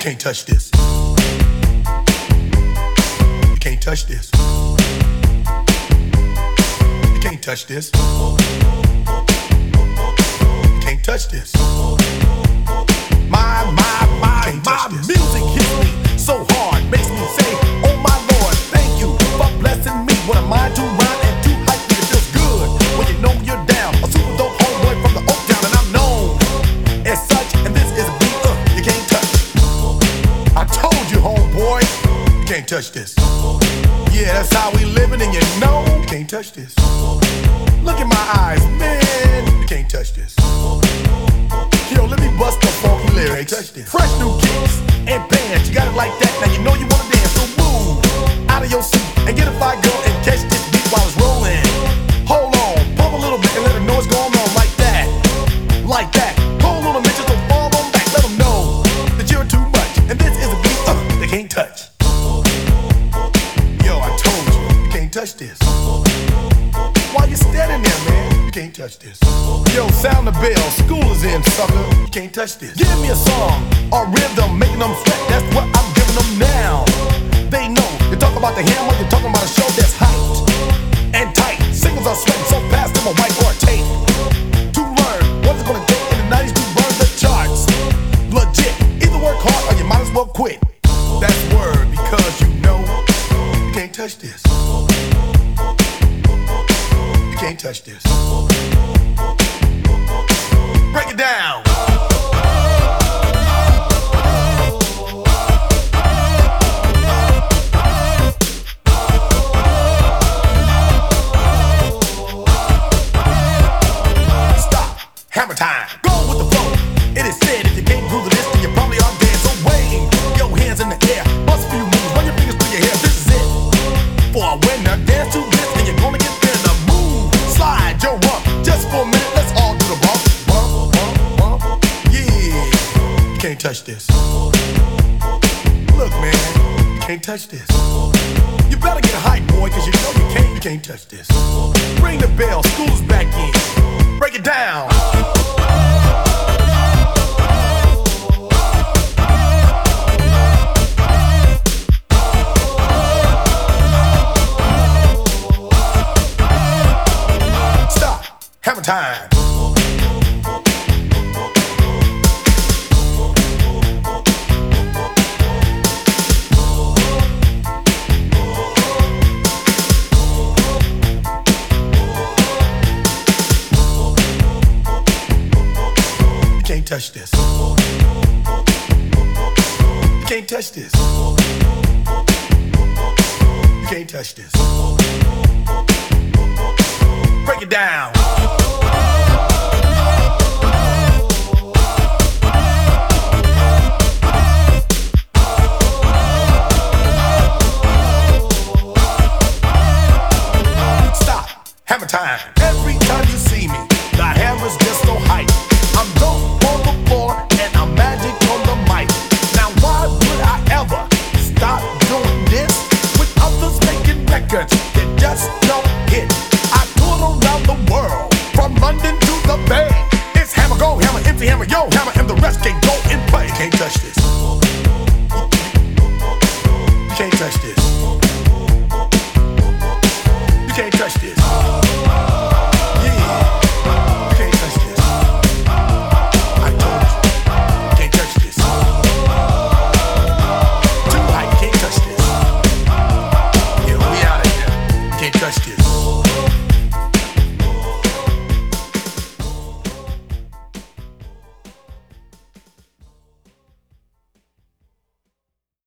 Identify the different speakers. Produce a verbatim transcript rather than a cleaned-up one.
Speaker 1: can't touch this. You can't touch this. You can't touch this. You can't touch this. My, my, my, my music hits me so hard, makes me say, oh my Lord, thank you for blessing me. What am I to rhyme and to hype me? It feels good when you know you're down. A super dope homeboy from the Oak Town, and I'm known as such. And this is a beat uh, you can't touch. I told you, homeboy, you can't touch this. Yeah, that's how we living, and you know you can't touch this. Look in my eyes, man, you can't touch this. Yo, let me bust the funky lyrics. Fresh new kicks and bands, you got it like that. Now you know you wanna dance, so move out of your seat and get a fire girl and catch this beat while it's rolling. Hold on, pump a little bit and let her know what's going on like that, like that. Hold on a minute, just don't fall on back. Let them know that you're too much, and this is a beat uh, they can't touch. Yo, I told you, you can't touch this. Why you standing there, man? You can't touch this. Yo, sound the bell, school is in, sucker. You can't touch this. Give me a song, a rhythm, making them sweat. That's what I'm giving them now. They know, you talk about the hammer, you're talking about a show that's hyped and tight. Singles are sweating so fast, them a white or a tape. To learn what's it gonna take in the nineties to burn the charts. Legit, either work hard or you might as well quit. That's word, because you know you can't touch this. You can't touch this. Break it down. Stop. Hammer time. Go with the flow. It is said if you can't groove to this, then you probably are dead. So wave your hands in the air. Bust a few moves. Run your fingers through your hair. This is it. For a winner, dance to this, and you're gonna get there. The move. Slide your rump. Just for a minute, let's all do the bump. Bump, bump, bump. Yeah. You can't touch this. Look, man, you can't touch this. You better get hype, boy, cause you know you can't, you can't touch this. Ring the bell, school's back in. Break it down. Stop. Hammer time. You can't touch this. You can't touch this. You can't touch this. Break it down. Stop. Hammer time. Every time you see me, the hammer's just so hype. I'm dope on the floor and I'm magic on the mic. Now why would I ever stop doing this with others making records that just don't hit? I tour around the world, from London to the Bay. It's hammer, go hammer, empty hammer, yo hammer, and the rest can go and play. You can't touch this.